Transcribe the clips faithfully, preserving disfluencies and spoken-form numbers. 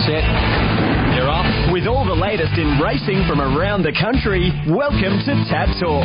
set. You're off. With all the latest in racing from around the country, welcome to Tab Talk.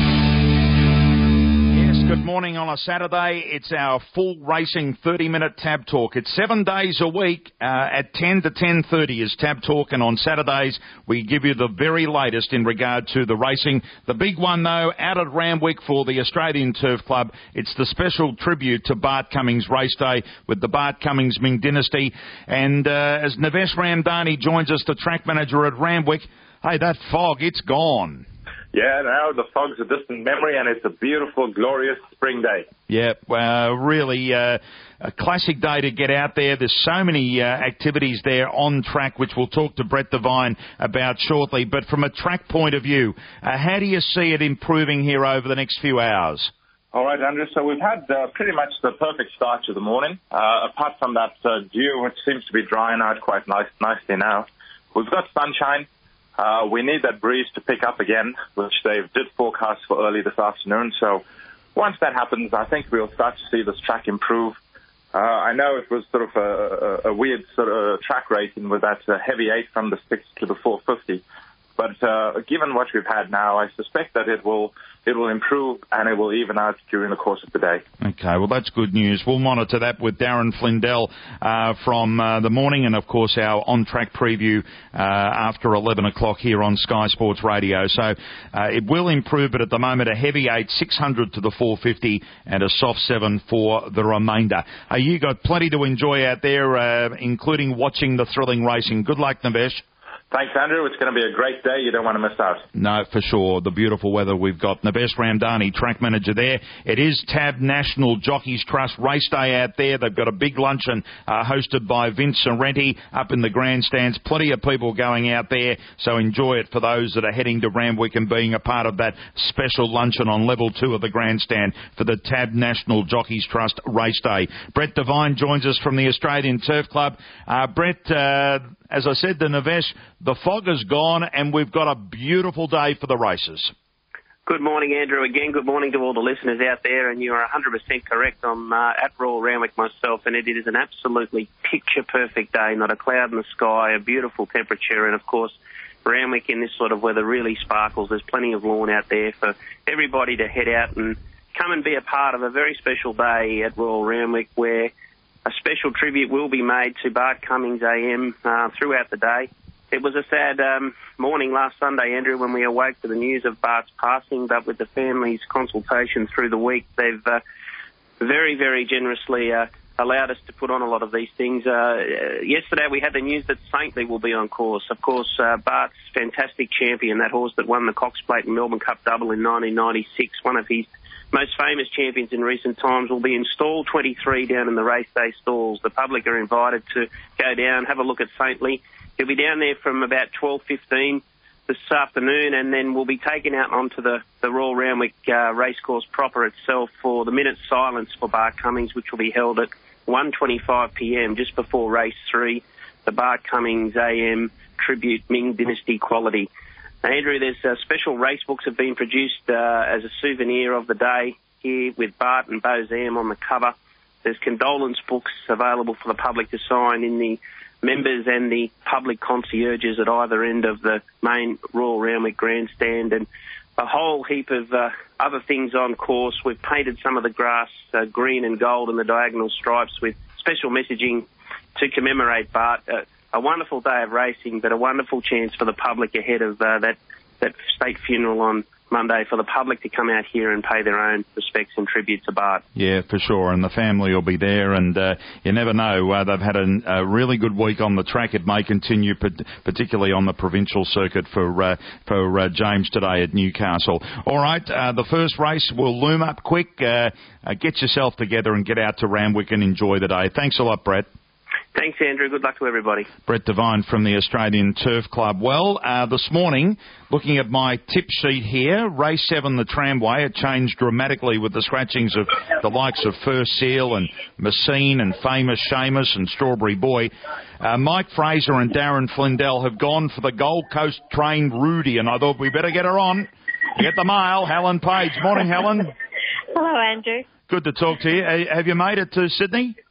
Yes, good morning on a Saturday. It's our full racing thirty-minute Tab Talk. It's seven days a week uh, at ten to ten thirty is Tab Talk, and on Saturdays we give you the very latest in regard to the racing. The big one, though, out at Randwick for the Australian Turf Club. It's the special tribute to Bart Cummings Race Day with the Bart Cummings Ming Dynasty. And uh, as Navesh Ramdani joins us, the track manager at Randwick, hey, that fog, it's gone. Yeah, now the fog's a distant memory, and it's a beautiful, glorious spring day. Yeah, uh, really uh, a classic day to get out there. There's so many uh, activities there on track, which we'll talk to Brett Devine about shortly. But from a track point of view, uh, how do you see it improving here over the next few hours? All right, Andrew, so we've had uh, pretty much the perfect start to the morning, uh, apart from that uh, dew, which seems to be drying out quite nice, nicely now. We've got sunshine. Uh, we need that breeze to pick up again, which they did forecast for early this afternoon. So once that happens, I think we'll start to see this track improve. Uh, I know it was sort of a, a, a weird sort of track rating with that uh, heavy eight from the six to the four fifty. But uh, given what we've had now, I suspect that it will it will improve and it will even out during the course of the day. Okay, well, that's good news. We'll monitor that with Darren Flindell uh, from uh, the morning, and, of course, our on-track preview uh, after eleven o'clock here on Sky Sports Radio. So uh, it will improve, but at the moment, a heavy eight, six hundred to the four fifty, and a soft seven for the remainder. Uh, you got plenty to enjoy out there, uh, including watching the thrilling racing. Good luck, Navesh. Thanks, Andrew. It's going to be a great day. You don't want to miss out. No, for sure. The beautiful weather we've got. Navesh Ramdani, track manager there. It is Tab National Jockeys Trust Race Day out there. They've got a big luncheon uh, hosted by Vince Sorrenti up in the grandstands. Plenty of people going out there, so enjoy it for those that are heading to Randwick and being a part of that special luncheon on level two of the grandstand for the Tab National Jockeys Trust Race Day. Brett Devine joins us from the Australian Turf Club. Uh, Brett, uh, as I said to Navesh, the fog is gone and we've got a beautiful day for the races. Good morning, Andrew. Again, good morning to all the listeners out there, and you are one hundred percent correct. I'm uh, at Royal Randwick myself, and it is an absolutely picture-perfect day. Not a cloud in the sky, a beautiful temperature, and, of course, Randwick in this sort of weather really sparkles. There's plenty of lawn out there for everybody to head out and come and be a part of a very special day at Royal Randwick, where a special tribute will be made to Bart Cummings A M uh, throughout the day. It was a sad um, morning last Sunday, Andrew, when we awoke to the news of Bart's passing, but with the family's consultation through the week, they've uh, very, very generously uh, allowed us to put on a lot of these things. Uh, yesterday we had the news that Saintly will be on course. Of course, uh, Bart's fantastic champion, that horse that won the Cox Plate and Melbourne Cup double in nineteen ninety-six, one of his most famous champions in recent times, will be in stall twenty-three down in the race day stalls. The public are invited to go down, have a look at Saintly. He'll be down there from about twelve fifteen this afternoon, and then we'll be taken out onto the, the Royal Randwick uh, racecourse proper itself for the minute's silence for Bart Cummings, which will be held at one twenty-five p m, just before race three, the Bart Cummings A M Tribute Ming Dynasty Quality. Now, Andrew, there's uh, special race books have been produced uh, as a souvenir of the day here with Bart and Bo Zam on the cover. There's condolence books available for the public to sign in the members and the public concierges at either end of the main Royal Randwick grandstand, and a whole heap of uh, other things on course. We've painted some of the grass uh, green and gold and the diagonal stripes with special messaging to commemorate Bart. Uh, a wonderful day of racing, but a wonderful chance for the public ahead of uh, that, that state funeral on Monday, for the public to come out here and pay their own respects and tribute to Bart. Yeah, for sure, and the family will be there, and uh, you never know. Uh, they've had a, a really good week on the track. It may continue, particularly on the provincial circuit for uh, for uh, James today at Newcastle. All right, uh, the first race will loom up quick. Uh, uh, get yourself together and get out to Randwick and enjoy the day. Thanks a lot, Brett. Thanks, Andrew. Good luck to everybody. Brett Devine from the Australian Turf Club. Well, uh, this morning, looking at my tip sheet here, race seven, the Tramway, it changed dramatically with the scratchings of the likes of First Seal and Messine and Famous Seamus and Strawberry Boy. Uh, Mike Fraser and Darren Flindell have gone for the Gold Coast trained Rudy, and I thought we better get her on. Get the mail. Helen Page. Morning, Helen. Hello, Andrew. Good to talk to you. Uh, have you made it to Sydney?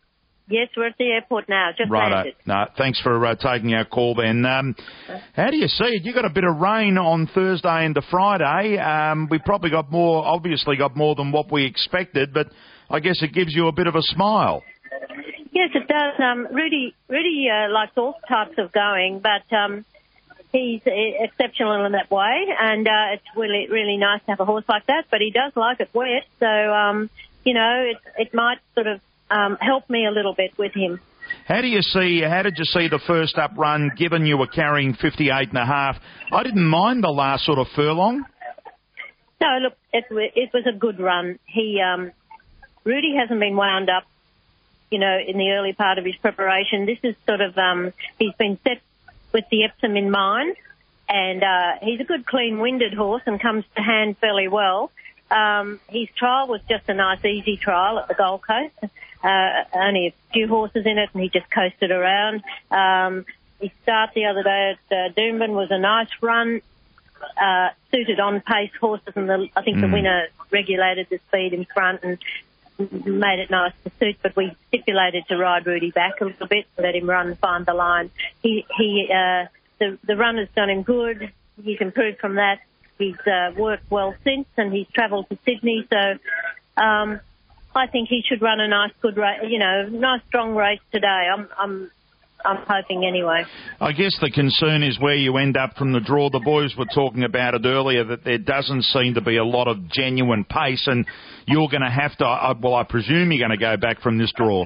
Yes, we're at the airport now. Just Righto. landed. No, thanks for uh, taking our call then. Um, how do you see it? You got a bit of rain on Thursday into Friday. Um, we probably got more, obviously got more than what we expected, but I guess it gives you a bit of a smile. Yes, it does. Um, Rudy, Rudy uh, likes all types of going, but um, he's exceptional in that way, and uh, it's really, really nice to have a horse like that. But he does like it wet, so um, you know, it, it might sort of um, help me a little bit with him. How do you see? How did you see the first up run? Given you were carrying fifty-eight and a half, I didn't mind the last sort of furlong. No, look, it, it was a good run. He, um, Rudy hasn't been wound up, you know, in the early part of his preparation. This is sort of, um, he's been set with the Epsom in mind, and uh, he's a good clean-winded horse and comes to hand fairly well. Um, his trial was just a nice, easy trial at the Gold Coast. Uh, only a few horses in it, and he just coasted around. Um, his start the other day at uh, Doomben was a nice run, uh, suited on-pace horses, and the, I think mm. the winner regulated the speed in front and made it nice to suit, but we stipulated to ride Rudy back a little bit, let him run, find the line. He, he, uh, the, the run has done him good. He's improved from that. He's uh, worked well since, and he's travelled to Sydney, so um, I think he should run a nice, good race, you know, nice, strong race today. I'm, I'm, I'm hoping anyway. I guess the concern is where you end up from the draw. The boys were talking about it earlier, that there doesn't seem to be a lot of genuine pace, and you're going to have to, uh, well, I presume you're going to go back from this draw.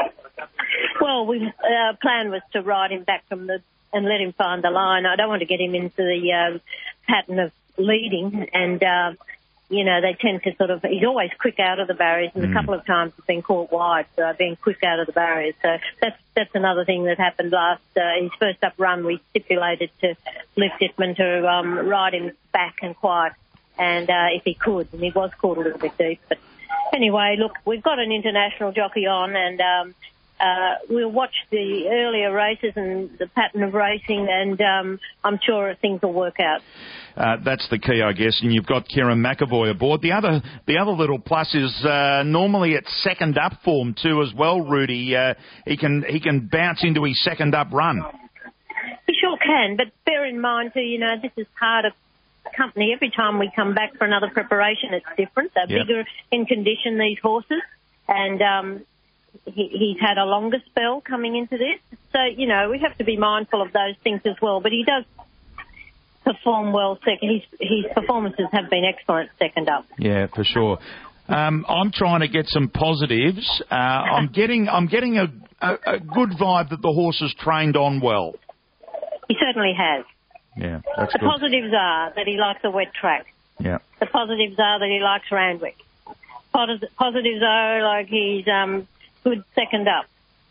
Well, we, our plan was to ride him back from the, and let him find the line. I don't want to get him into the um, pattern of leading, and, uh, you know, they tend to sort of, he's always quick out of the barriers, and mm. a couple of times he's been caught wide, so being quick out of the barriers. So that's that's another thing that happened last, uh, his first up run, we stipulated to Luke Dittman to um, ride him back and quiet, and uh, if he could, and he was caught a little bit deep. But anyway, look, we've got an international jockey on, and um, uh, we'll watch the earlier races and the pattern of racing, and um, I'm sure things will work out. Uh, that's the key, I guess, and you've got Kieran McAvoy aboard. The other, the other little plus is uh, normally it's second up form too as well. Rudy, uh, he can he can bounce into his second up run. He sure can, but bear in mind too, you know, this is part of company. Every time we come back for another preparation, it's different. They're yep. bigger in condition, these horses, and um, he, he's had a longer spell coming into this. So, you know, we have to be mindful of those things as well. But he does perform well. Second, his his performances have been excellent second up. Yeah, for sure. Um, I'm trying to get some positives. Uh, I'm getting I'm getting a, a, a good vibe that the horse has trained on well. He certainly has. Yeah, that's the good. Positives are that he likes a wet track. Yeah. The positives are that he likes Randwick. Posit- positives are like he's um, good second up.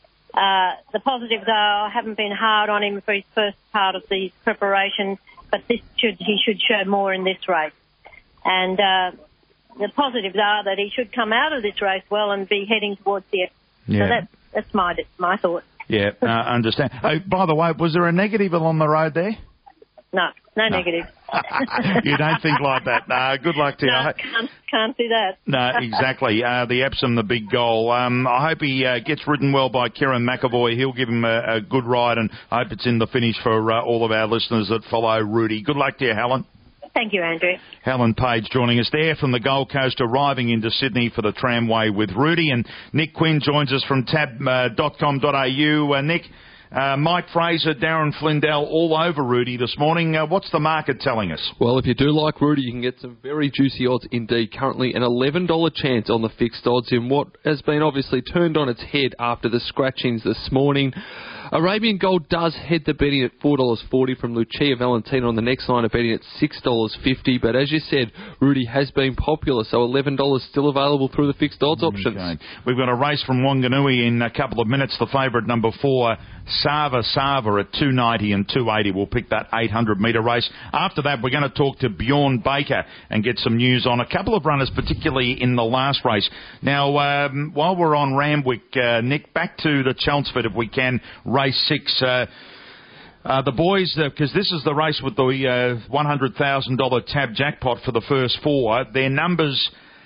Uh, the positives are I haven't been hard on him for his first part of the preparation, but this should he should show more in this race. And uh, the positives are that he should come out of this race well and be heading towards the end. Yeah. So that, that's my my thought. Yeah, uh, understand. Oh, by the way, was there a negative along the road there? No, no, no. negative. You don't think like that. No, good luck to you. No, can't, can't do that. No, exactly. Uh, the Epsom, the big goal. Um, I hope he uh, gets ridden well by Kieran McAvoy. He'll give him a, a good ride, and I hope it's in the finish for uh, all of our listeners that follow Rudy. Good luck to you, Helen. Thank you, Andrew. Helen Page joining us there from the Gold Coast, arriving into Sydney for the tramway with Rudy. And Nick Quinn joins us from tab dot com dot a u. Uh, Nick, uh, Mike Fraser, Darren Flindell, all over Rudy this morning. Uh, what's the market telling us? Well, if you do like Rudy, you can get some very juicy odds indeed. Currently an eleven dollars chance on the fixed odds in what has been obviously turned on its head after the scratchings this morning. Arabian Gold does head the betting at four dollars forty from Lucia Valentina on the next line of betting at six dollars fifty. But as you said, Rudy has been popular, so eleven dollars still available through the fixed odds options. Okay. We've got a race from Wanganui in a couple of minutes. The favourite, number four, Sava Sava at two ninety and two eighty. We'll pick that eight hundred metre race. After that, we're going to talk to Bjorn Baker and get some news on a couple of runners, particularly in the last race. Now, um, while we're on Randwick, uh, Nick, back to the Chelmsford if we can. Race six. Uh, uh, the boys, because uh, this is the race with the uh, one hundred thousand dollars tab jackpot for the first four. Their numbers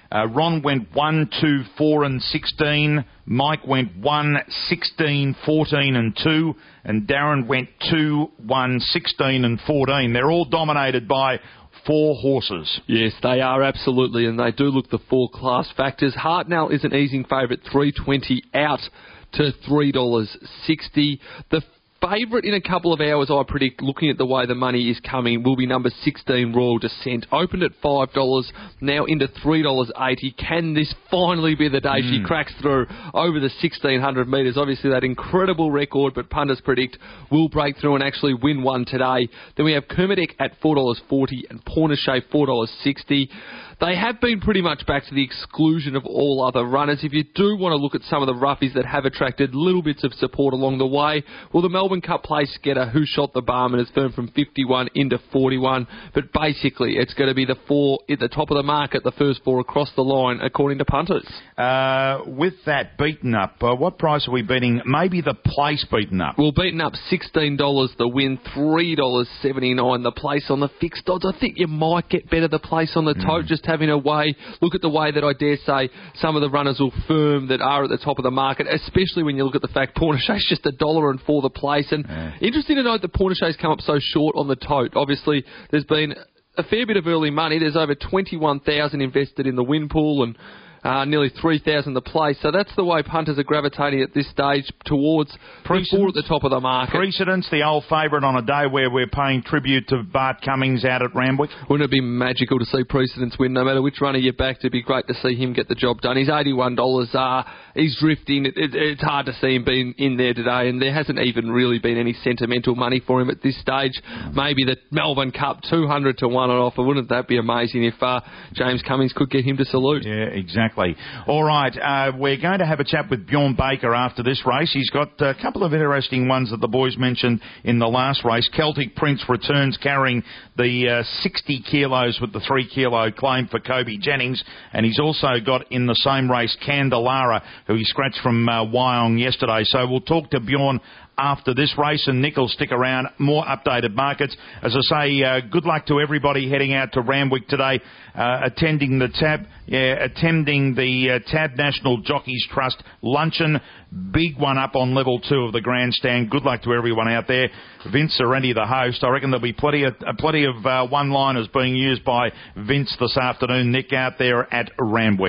Uh, Ron went one, two, four and sixteen. Mike went one, sixteen, fourteen and two. And Darren went two, one, sixteen and fourteen. They're all dominated by four horses. Yes, they are, absolutely, and they do look the four class factors. Hartnell is an easing favourite, three twenty out to three dollars sixty. The favourite in a couple of hours, I predict, looking at the way the money is coming, will be number sixteen, Royal Descent. Opened at five dollars, now into three dollars eighty. Can this finally be the day mm. she cracks through over the sixteen hundred metres? Obviously, that incredible record, but punters predict will break through and actually win one today. Then we have Kermadec at four dollars forty and Pornichet four dollars sixty. They have been pretty much back to the exclusion of all other runners. If you do want to look at some of the roughies that have attracted little bits of support along the way, well, the Melbourne Cup place getter Who Shot the Barman has firmed from fifty-one into forty-one. But basically, it's going to be the four at the top of the market, the first four across the line, according to punters. Uh, with that beaten up, uh, what price are we betting? Maybe the place beaten up. Well, beaten up sixteen dollars the win, three dollars seventy-nine the place on the fixed odds. I think you might get better the place on the tote, mm. just having a way. Look at the way that I dare say some of the runners will firm that are at the top of the market, especially when you look at the fact Pornichet's just a dollar and four the place. And yeah. Interesting to note that Pornichet's come up so short on the tote. Obviously, there's been a fair bit of early money. There's over twenty-one thousand invested in the win pool and Uh, nearly three thousand the place. So that's the way punters are gravitating at this stage towards the four at the top of the market. Precedence, the old favourite on a day where we're paying tribute to Bart Cummings out at Randwick. Wouldn't it be magical to see Precedence win? No matter which runner you back, it'd be great to see him get the job done. He's eighty-one dollars. Uh, he's drifting. It, it, it's hard to see him being in there today, and there hasn't even really been any sentimental money for him at this stage. Maybe the Melbourne Cup, two hundred to one on offer. Wouldn't that be amazing if uh, James Cummings could get him to salute? Yeah, exactly. All right, uh, we're going to have a chat with Bjorn Baker after this race. He's got a couple of interesting ones that the boys mentioned in the last race. Celtic Prince returns carrying the uh, sixty kilos with the three kilo claim for Kobe Jennings. And he's also got in the same race Candelara, who he scratched from uh, Wyong yesterday. So we'll talk to Bjorn after this race, and Nick will stick around. More updated markets. As I say, uh, good luck to everybody heading out to Randwick today, uh, attending the Tab, yeah, attending the uh, Tab National Jockeys Trust luncheon. Big one up on level two of the grandstand. Good luck to everyone out there. Vince Sorrenti, the host. I reckon there'll be plenty of uh, plenty of uh, one-liners being used by Vince this afternoon. Nick out there at Randwick.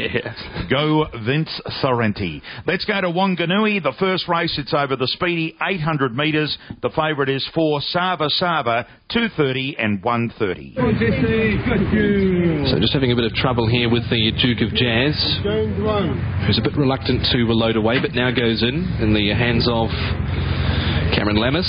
Go Vince Sorrenti. Let's go to Wanganui. The first race, it's over the speedy eight hundred metres. The favourite is for Sava Sava, two thirty and one thirty. So just having a bit of trouble here with the Duke of Jazz, who's a bit reluctant to load away, but now goes in in the hands of Cameron Lammis.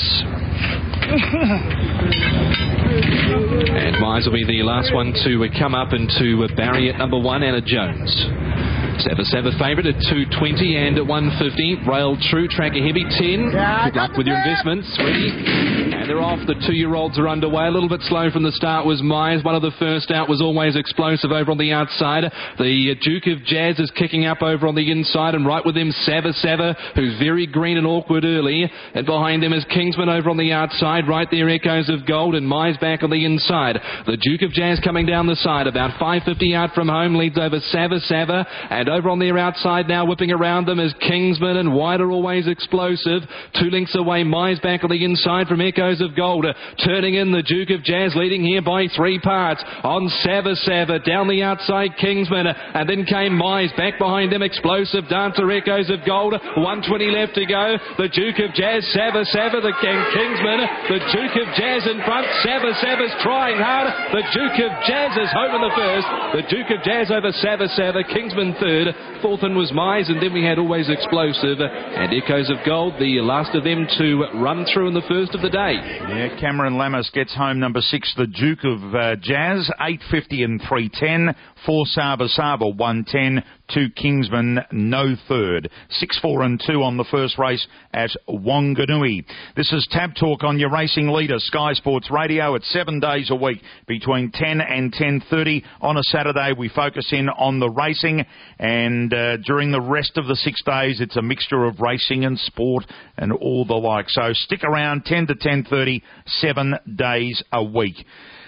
And Mize will be the last one to come up into barrier number one, Anna Jones. Sava Sava favourite at two twenty and at one fifty. Rail True, Tracker Heavy ten. Good luck with your investments. Ready? And they're off. The two-year-olds are underway. A little bit slow from the start was Myers. One of the first out was always explosive over on the outside. The Duke of Jazz is kicking up over on the inside, and right with him Sava Sava, who's very green and awkward early. And behind him is Kingsman over on the outside. Right there, Echoes of Gold, and Myers back on the inside. The Duke of Jazz coming down the side, about five fifty out from home, leads over Sava Sava. And over on their outside now, whipping around them is Kingsman, and Wider always explosive. Two links away, Myers back on the inside from Echoes of Gold. Turning in the Duke of Jazz, leading here by three parts. On Sava Sava, down the outside Kingsman, and then came Myers. Back behind him, explosive dancer, Echoes of Gold. one twenty left to go. The Duke of Jazz, Sava Sava, the King Kingsman. The Duke of Jazz in front. Sava Sava's trying hard. The Duke of Jazz is home in the first. The Duke of Jazz over Sava Sava. Kingsman third. Fourth one was Myers, and then we had Always Explosive and Echoes of Gold, the last of them to run through in the first of the day. Yeah, Cameron Lammis gets home number six, the Duke of uh, Jazz, eight fifty and three ten. Four Sava Sava, one ten. Two Kingsman, no third. Six, four and two on the first race at Wanganui. This is Tab Talk on your racing leader, Sky Sports Radio. It's seven days a week between ten and ten thirty. On a Saturday, we focus in on the racing, and uh, during the rest of the six days, it's a mixture of racing and sport and all the like. So stick around, ten to ten thirty, seven days a week.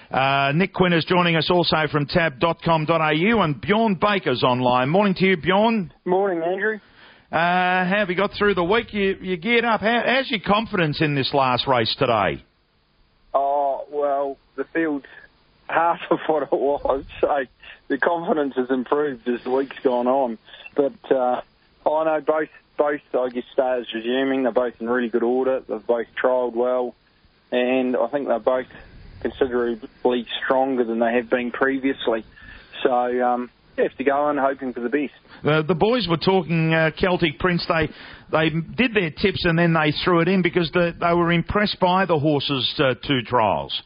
Uh, Nick Quinn is joining us also from tab dot com dot a u, and Bjorn Baker's online. Morning to you, Bjorn. Morning, Andrew. Uh, how have you got through the week? You, you geared up. How, how's your confidence in this last race today? Oh, well, the field's half of what it was, so the confidence has improved as the week's gone on. But uh, I know both, both, I guess, stayers resuming. They're both in really good order. They've both trialled well, and I think they're both considerably stronger than they have been previously. So um, you have to go on hoping for the best. Uh, the boys were talking, uh, Celtic Prince, they they did their tips and then they threw it in because the, they were impressed by the horse's uh, two trials.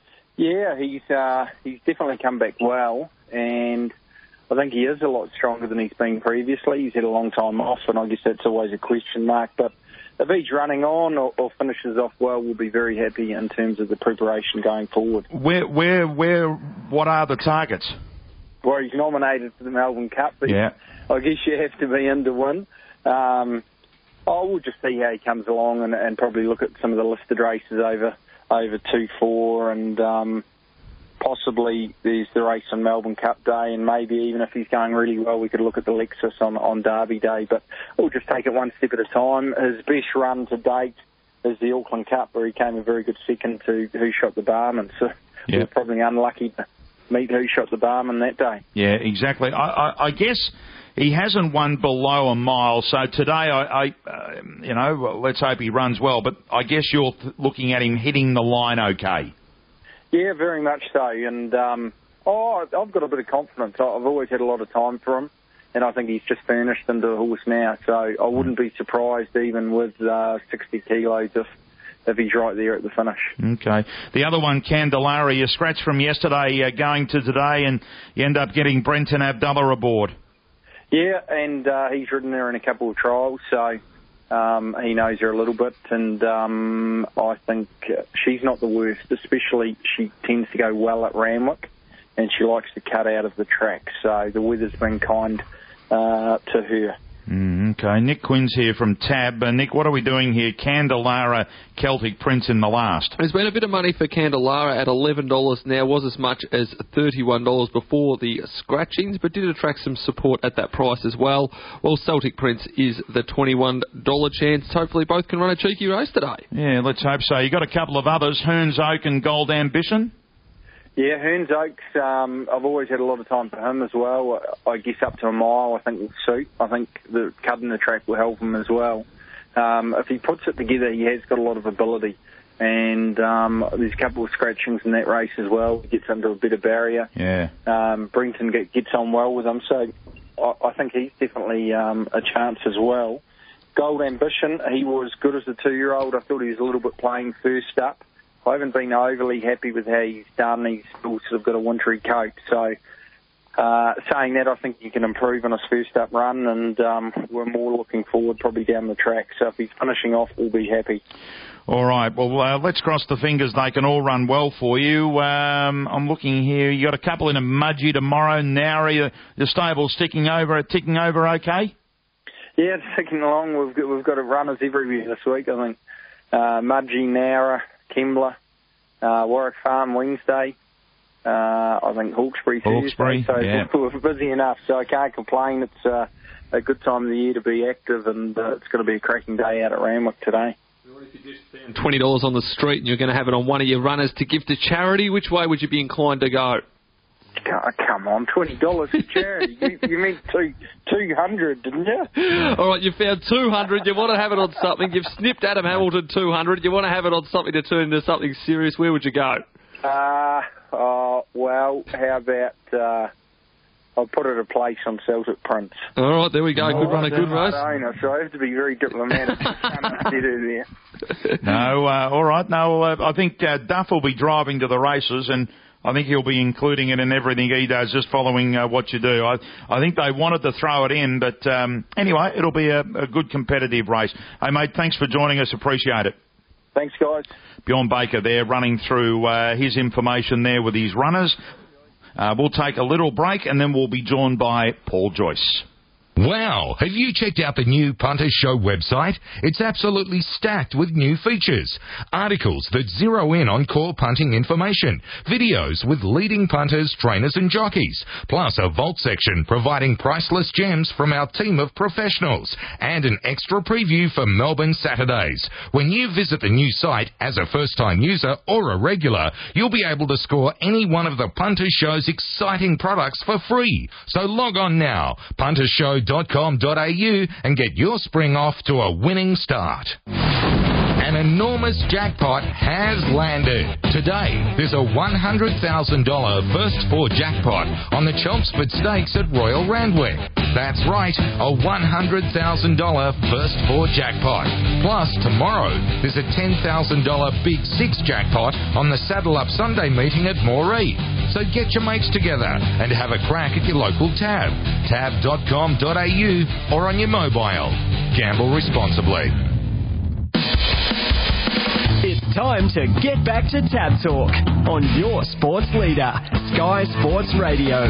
Yeah, he's uh, he's definitely come back well, and I think he is a lot stronger than he's been previously. He's had a long time off, and I guess that's always a question mark. But if he's running on or, or finishes off well, we'll be very happy in terms of the preparation going forward. Where, where, where? What are the targets? Well, he's nominated for the Melbourne Cup, but yeah. I guess you have to be in to win. Um, oh, we'll just see how he comes along and, and probably look at some of the listed races over over two four, and um, possibly there's the race on Melbourne Cup Day, and maybe even if he's going really well, we could look at the Lexus on, on Derby Day. But we'll just take it one step at a time. His best run to date is the Auckland Cup, where he came a very good second to Who Shot the Barman. So yeah. we're probably unlucky to meet Who Shot the Barman that day. Yeah, exactly. I, I, I guess he hasn't won below a mile, so today, I, I uh, you know, well, let's hope he runs well, but I guess you're th- looking at him hitting the line okay. Yeah, very much so, and um, oh, I've got a bit of confidence. I've always had a lot of time for him, and I think he's just furnished into a horse now, so I wouldn't be surprised even with uh, sixty kilos if if he's right there at the finish. Okay. The other one, Candelara, you scratched from yesterday uh, going to today, and you end up getting Brenton Abdullah aboard. Yeah, and uh, he's ridden there in a couple of trials, so um, he knows her a little bit, and um, I think she's not the worst, especially she tends to go well at Randwick, and she likes to cut out of the track, so the weather's been kind uh, to her. Mm, okay, Nick Quinn's here from Tab. Uh, Nick, what are we doing here? Candelara, Celtic Prince in the last. There's been a bit of money for Candelara at eleven dollars now, was as much as thirty-one dollars before the scratchings, but did attract some support at that price as well. Well, Celtic Prince is the twenty-one dollars chance. Hopefully both can run a cheeky race today. Yeah, let's hope so. You got a couple of others, Hearns Oak and Gold Ambition? Yeah, Hearns Oaks, um, I've always had a lot of time for him as well. I guess up to a mile, I think, will suit. I think the cutting the track will help him as well. Um, if he puts it together, he has got a lot of ability. And um, there's a couple of scratchings in that race as well. He gets under a bit of barrier. Yeah. Um, Brenton get, gets on well with him. So I, I think he's definitely um, a chance as well. Gold Ambition, he was good as a two-year-old. I thought he was a little bit playing first up. I haven't been overly happy with how he's done. He's still sort of got a wintry coat. So, uh, saying that, I think he can improve on his first up run, and um, we're more looking forward probably down the track. So if he's finishing off, we'll be happy. All right. Well, uh, let's cross the fingers they can all run well for you. Um, I'm looking here. You got a couple in a Mudgee tomorrow. Nowry, the stable's ticking over, ticking over okay? Yeah, it's ticking along. We've got, we've got runners everywhere this week, I think. Uh, Mudgee, Nowra, Kembla, uh, Warwick Farm Wednesday, uh, I think Hawkesbury Hawkesbury, Thursday. So yeah. we're busy enough, so I can't complain. It's uh, a good time of the year to be active, and uh, it's going to be a cracking day out at Randwick today. twenty dollars on the street and you're going to have it on one of your runners to give to charity, which way would you be inclined to go? Oh, come on, twenty dollars for charity. you, you meant two, two hundred, didn't you? All right, you found two hundred. You want to have it on something. You've snipped Adam Hamilton two hundred. You want to have it on something to turn into something serious. Where would you go? Uh, oh, well, how about uh, I'll put it a place on Celtic Prince. All right, there we go. Good oh, run, a good race. Owner, so I have to be very diplomatic. there. No, uh, all right. No, uh, I think uh, Duff will be driving to the races, and I think he'll be including it in everything he does, just following uh, what you do. I, I think they wanted to throw it in, but um, anyway, it'll be a, a good competitive race. Hey, mate, thanks for joining us. Appreciate it. Thanks, guys. Bjorn Baker there running through uh, his information there with his runners. Uh, we'll take a little break, and then we'll be joined by Paul Joyce. Wow, have you checked out the new Punters Show website? It's absolutely stacked with new features. Articles that zero in on core punting information. Videos with leading punters, trainers and jockeys. Plus a vault section providing priceless gems from our team of professionals. And an extra preview for Melbourne Saturdays. When you visit the new site as a first-time user or a regular, you'll be able to score any one of the Punters Show's exciting products for free. So log on now, punters show dot com dot a u, and get your spring off to a winning start. An enormous jackpot has landed. Today, there's a one hundred thousand dollars first four jackpot on the Chelmsford Stakes at Royal Randwick. That's right, a one hundred thousand dollars first four jackpot. Plus, tomorrow, there's a ten thousand dollars Big Six jackpot on the Saddle Up Sunday meeting at Moree. So get your mates together and have a crack at your local tab, tab dot com dot a u, or on your mobile. Gamble responsibly. It's time to get back to Tab Talk on your sports leader, Sky Sports Radio.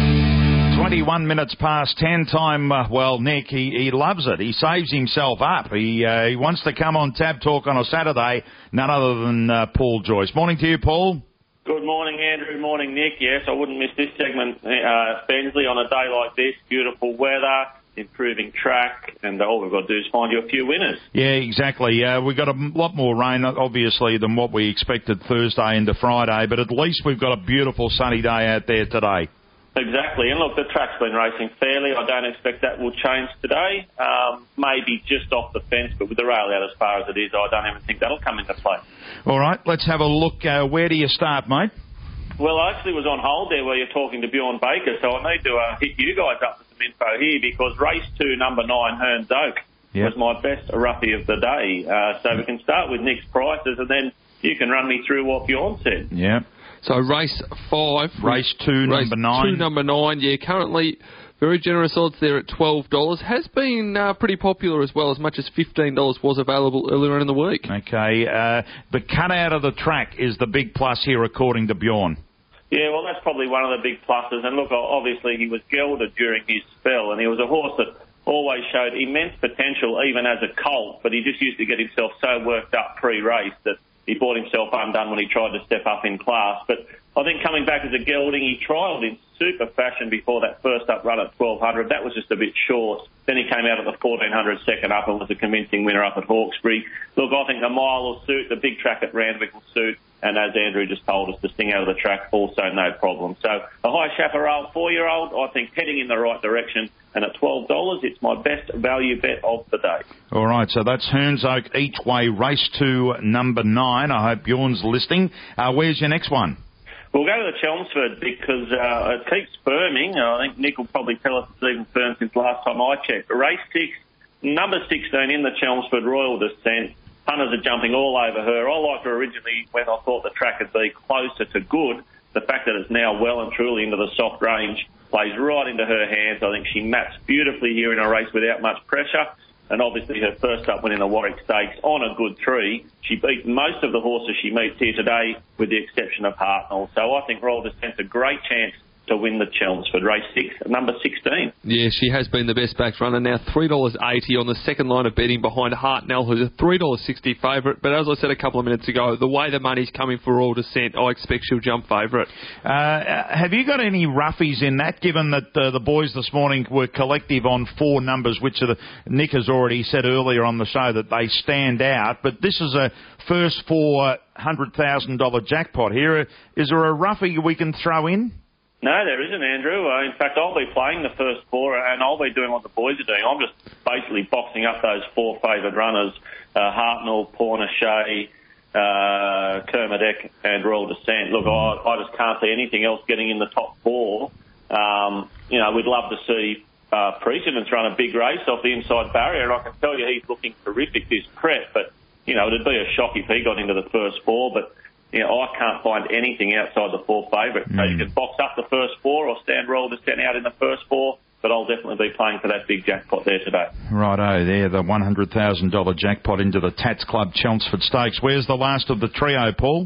twenty-one minutes past ten time. Uh, well, Nick, he, he loves it. He saves himself up. He uh, he wants to come on Tab Talk on a Saturday, none other than uh, Paul Joyce. Morning to you, Paul. Good morning, Andrew. Morning, Nick. Yes, I wouldn't miss this segment, uh, Bensley, on a day like this. Beautiful weather, improving track, and all we've got to do is find you a few winners. Yeah, exactly. Uh, we've got a lot more rain, obviously, than what we expected Thursday into Friday, but at least we've got a beautiful sunny day out there today. Exactly, and look, the track's been racing fairly. I don't expect that will change today. Um, maybe just off the fence, but with the rail out as far as it is, I don't even think that'll come into play. All right, let's have a look. Uh, where do you start, mate? Well, I actually was on hold there where you're talking to Bjorn Baker, so I need to uh, hit you guys up with some info here, because race two, number nine, Hearns Oak, yep, was my best roughie of the day. Uh, so we can start with Nick's prices, and then you can run me through what Bjorn said. Yeah. So race five. Race two, race number nine. Two, number nine, yeah, currently very generous odds there at twelve dollars. Has been uh, pretty popular as well, as much as fifteen dollars was available earlier in the week. Okay, uh, the cutout of the track is the big plus here, according to Bjorn. Yeah, well, that's probably one of the big pluses. And look, obviously he was gelded during his spell, and he was a horse that always showed immense potential, even as a colt, but he just used to get himself so worked up pre-race that he brought himself undone when he tried to step up in class. But I think coming back as a gelding, he trialled in super fashion before that first up run at twelve hundred. That was just a bit short. Then he came out at the fourteen hundred second up and was a convincing winner up at Hawkesbury. Look, I think the mile will suit, the big track at Randwick will suit, and as Andrew just told us, the sting out of the track also no problem. So a high chaparral four-year-old, I think, heading in the right direction. And at twelve dollars, it's my best value bet of the day. All right, so that's Hearns Oak each way, race two, number nine. I hope Bjorn's listening. Uh, where's your next one? We'll go to the Chelmsford because uh, it keeps firming. I think Nick will probably tell us it's even firmed since last time I checked. Race six, number sixteen in the Chelmsford, Royal Descent. Punters are jumping all over her. I liked her originally when I thought the track would be closer to good. The fact that it's now well and truly into the soft range plays right into her hands. I think she maps beautifully here in a race without much pressure. And obviously her first up win in the Warwick Stakes on a good three. She beat most of the horses she meets here today, with the exception of Hartnell. So I think Royal Descent's a great chance to win the Chelmsford, race six, number sixteen. Yeah, she has been the best backed runner. Now three dollars eighty on the second line of betting behind Hartnell, who's a three dollars sixty favourite. But as I said a couple of minutes ago, the way the money's coming for Royal Descent, I expect she'll jump favourite. Uh, have you got any roughies in that, given that uh, the boys this morning were collective on four numbers, which are the, Nick has already said earlier on the show that they stand out, but this is a first four one hundred thousand dollars jackpot here. Is there a roughie we can throw in? No, there isn't, Andrew. Uh, in fact, I'll be playing the first four, and I'll be doing what the boys are doing. I'm just basically boxing up those four favoured runners, uh, Hartnell, Pornichet, uh, Kermadec and Royal Descent. Look, I, I just can't see anything else getting in the top four. Um, you know, we'd love to see uh, Precedence run a big race off the inside barrier, and I can tell you he's looking terrific this prep, but, you know, it'd be a shock if he got into the first four, but you know, I can't find anything outside the four favourite. Mm. So you can box up the first four or stand Royal Descent out in the first four, but I'll definitely be playing for that big jackpot there today. Righto, there, the one hundred thousand dollars jackpot into the Tats Club Chelmsford Stakes. Where's the last of the trio, Paul?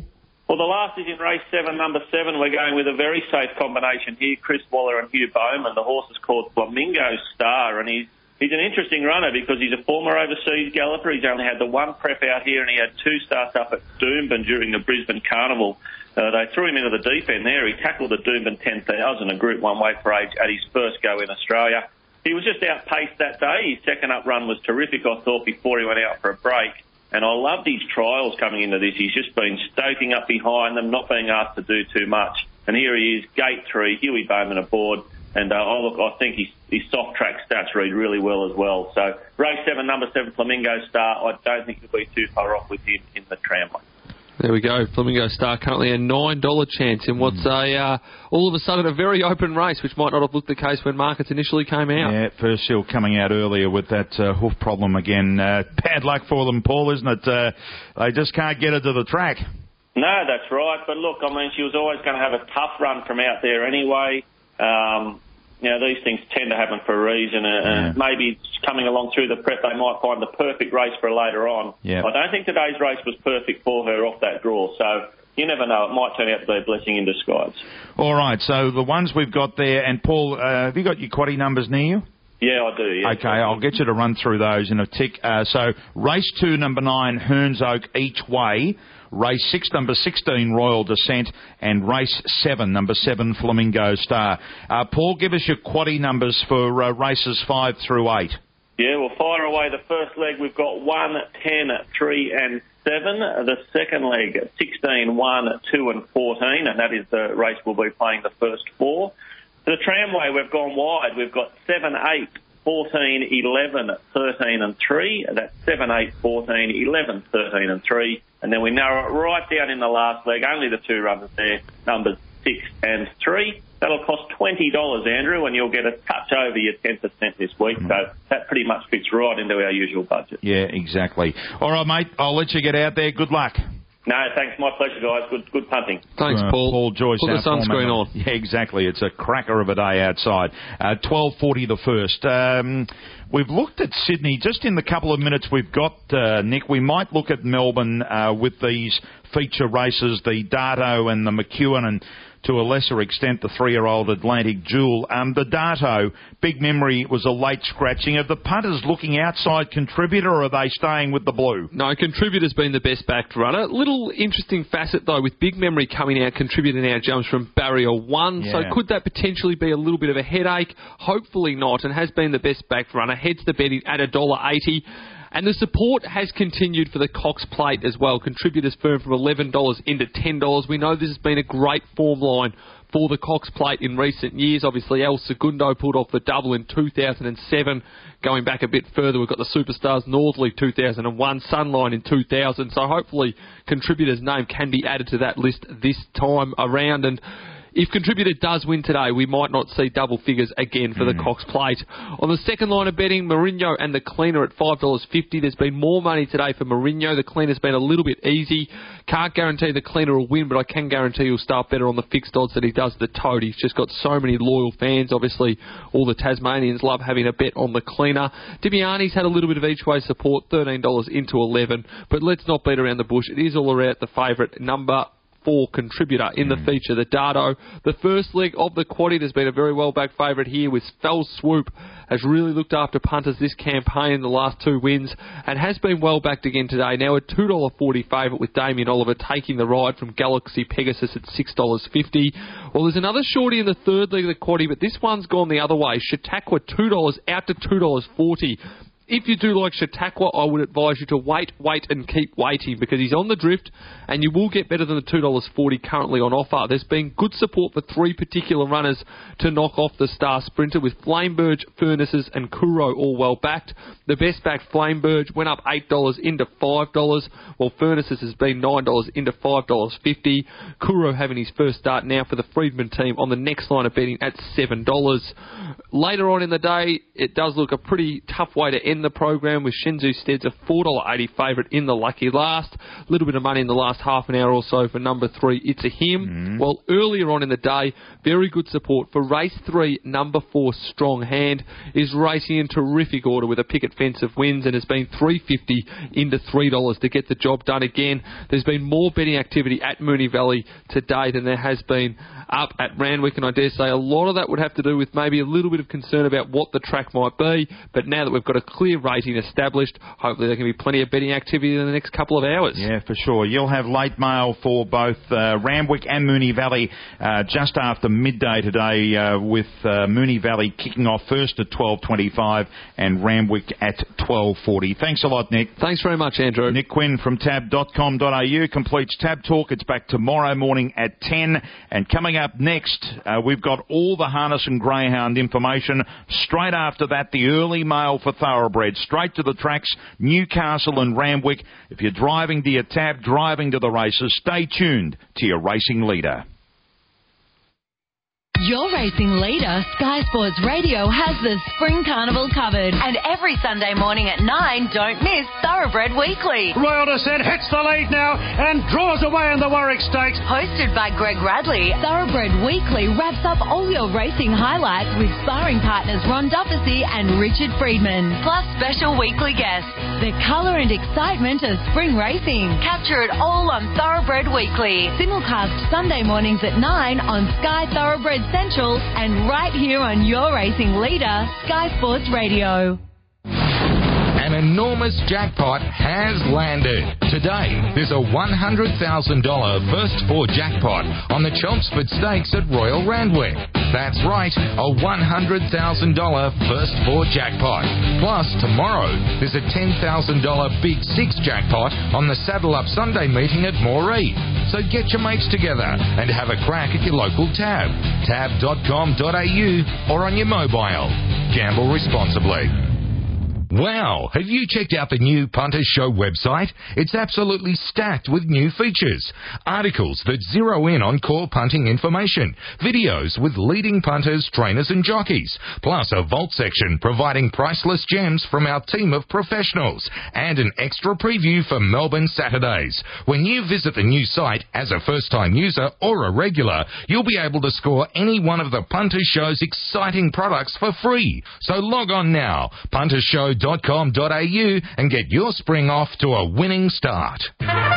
Well, the last is in race seven, number seven. We're going with a very safe combination here, Chris Waller and Hugh Bowman. The horse is called Flamingo Star, and he's he's an interesting runner because he's a former overseas galloper. He's only had the one prep out here, and he had two starts up at Doomben during the Brisbane Carnival. Uh, they threw him into the deep end there. He tackled the Doomben ten thousand, a Group one weight for age, at his first go in Australia. He was just outpaced that day. His second up run was terrific, I thought, before he went out for a break. And I loved his trials coming into this. He's just been stoking up behind them, not being asked to do too much. And here he is, gate three, Huey Bowman aboard. And uh, oh, look, I think his, his soft track stats read really well as well. So race seven, number seven, Flamingo Star, I don't think he'll be too far off with him in the tramway. There we go. Flamingo Star currently a nine dollar chance in what's a, uh, all of a sudden, a very open race, which might not have looked the case when markets initially came out. Yeah, First Hill coming out earlier with that uh, hoof problem again. Uh, bad luck for them, Paul, isn't it? Uh, they just can't get it to the track. No, that's right. But look, I mean, she was always going to have a tough run from out there anyway. Um, you know, these things tend to happen for a reason, and yeah. maybe coming along through the prep, they might find the perfect race for her later on. Yeah. I don't think today's race was perfect for her off that draw, so you never know. It might turn out to be a blessing in disguise. All right, so the ones we've got there, and Paul, uh, have you got your quaddie numbers near you? Yeah, I do, yeah. Okay, I'll get you to run through those in a tick. Uh, so, race two, number nine, Hearns Oak each way. Race six, number sixteen, Royal Descent. And race seven, number seven, Flamingo Star. Uh, Paul, give us your quaddie numbers for uh, races five through eight. Yeah, we'll fire away the first leg. We've got one, ten, three and seven. The second leg, sixteen, one, two and fourteen. And that is the race we'll be playing the first four. For the tramway, we've gone wide. We've got seven, eight, fourteen, eleven, thirteen and three. That's seven, eight, fourteen, eleven, thirteen and three. And then we narrow it right down in the last leg. Only the two runners there, numbers six and three. That'll cost twenty dollars, Andrew, and you'll get a touch over your ten percent this week. Mm. So that pretty much fits right into our usual budget. Yeah, exactly. All right, mate, I'll let you get out there. Good luck. No, thanks. My pleasure, guys. Good good punting. Thanks, uh, Paul. Paul Joyce. Put the sunscreen on. Yeah, exactly. It's a cracker of a day outside. Uh, twelve forty the first. Um, we've looked at Sydney. Just in the couple of minutes we've got, uh, Nick, we might look at Melbourne uh, with these feature races, the Darto and the McEwen, and to a lesser extent the three-year-old Atlantic Jewel. Um, the Darto, big memory, was a late scratching. Are the punters looking outside Contributor, or are they staying with the blue? No, Contributor's been the best backed runner. Little interesting facet, though, with big memory coming out, Contributor now jumps from barrier one. Yeah. So could that potentially be a little bit of a headache? Hopefully not, and has been the best backed runner. Heads the betting at one dollar eighty. And the support has continued for the Cox Plate as well. Contributors firm from eleven dollars into ten dollars. We know this has been a great form line for the Cox Plate in recent years. Obviously, El Segundo pulled off the double in two thousand seven. Going back a bit further, we've got the Superstars Northerly two thousand one, Sunline in two thousand. So hopefully Contributor's name can be added to that list this time around. And if Contributor does win today, we might not see double figures again for mm. the Cox Plate. On the second line of betting, Mourinho and the Cleaner at five dollars fifty. There's been more money today for Mourinho. The Cleaner's been a little bit easy. Can't guarantee the Cleaner will win, but I can guarantee he'll start better on the fixed odds than he does the Toad. He's just got so many loyal fans. Obviously, all the Tasmanians love having a bet on the Cleaner. Dimiani's had a little bit of each-way support, thirteen dollars into eleven. But let's not beat around the bush. It is all around the favourite number four Contributor in the feature, the Darto. The first leg of the quaddie, there's been a very well-backed favourite here with Fell Swoop, has really looked after punters this campaign in the last two wins and has been well-backed again today. Now a two dollars forty favourite with Damien Oliver taking the ride from Galaxy Pegasus at six dollars fifty. Well, there's another shorty in the third leg of the quaddie, but this one's gone the other way. Chautauqua two dollars out to two dollars forty. If you do like Chautauqua, I would advise you to wait, wait and keep waiting because he's on the drift and you will get better than the two dollars forty currently on offer. There's been good support for three particular runners to knock off the Star Sprinter with Flameburge, Furnaces and Kuro all well backed. The best backed Flameburge went up eight dollars into five dollars, while Furnaces has been nine dollars into five dollars fifty. Kuro having his first start now for the Friedman team on the next line of betting at seven dollars. Later on in the day, it does look a pretty tough way to end the program with Shenzhou Steads a four dollars eighty favourite in the lucky last. A little bit of money in the last half an hour or so for number three, It's a Him. Mm. Well, earlier on in the day, very good support for race three, number four, Strong Hand, is racing in terrific order with a picket fence of wins and has been three fifty into three dollars to get the job done again. There's been more betting activity at Moonee Valley today than there has been up at Randwick, and I dare say a lot of that would have to do with maybe a little bit of concern about what the track might be, but now that we've got a clear rating established, hopefully there can be plenty of betting activity in the next couple of hours. Yeah, for sure. You'll have late mail for both uh, Randwick and Moonee Valley uh, just after midday today, uh, with uh, Moonee Valley kicking off first at twelve twenty-five and Randwick at twelve forty. Thanks a lot, Nick. Thanks very much, Andrew. Nick Quinn from tab dot com dot a u completes Tab Talk. It's back tomorrow morning at ten, and coming up next, uh, we've got all the harness and greyhound information. Straight after that, the early mail for thoroughbred. Straight to the tracks, Newcastle and Randwick. If you're driving to your tab, driving to the races, stay tuned to your racing leader. Your racing leader, Sky Sports Radio, has the Spring Carnival covered. And every Sunday morning at nine, don't miss Thoroughbred Weekly. Royal Descent hits the lead now and draws away in the Warwick Stakes. Hosted by Greg Radley, Thoroughbred Weekly wraps up all your racing highlights with sparring partners Ron Duffy and Richard Friedman. Plus special weekly guests. The colour and excitement of spring racing. Capture it all on Thoroughbred Weekly. Simulcast Sunday mornings at nine on Sky Thoroughbred Central and right here on your racing leader, Sky Sports Radio. An enormous jackpot has landed. Today, there's a one hundred thousand dollars first four jackpot on the Chelmsford Stakes at Royal Randwick. That's right, a one hundred thousand dollars first four jackpot. Plus, tomorrow, there's a ten thousand dollars Big Six jackpot on the Saddle Up Sunday meeting at Moree. So get your mates together and have a crack at your local tab. tab dot com dot a u or on your mobile. Gamble responsibly. Wow, have you checked out the new Punters Show website? It's absolutely stacked with new features. Articles that zero in on core punting information. Videos with leading punters, trainers and jockeys. Plus a vault section providing priceless gems from our team of professionals. And an extra preview for Melbourne Saturdays. When you visit the new site as a first-time user or a regular, you'll be able to score any one of the Punters Show's exciting products for free. So log on now, punters show dot com dot a u, and get your spring off to a winning start.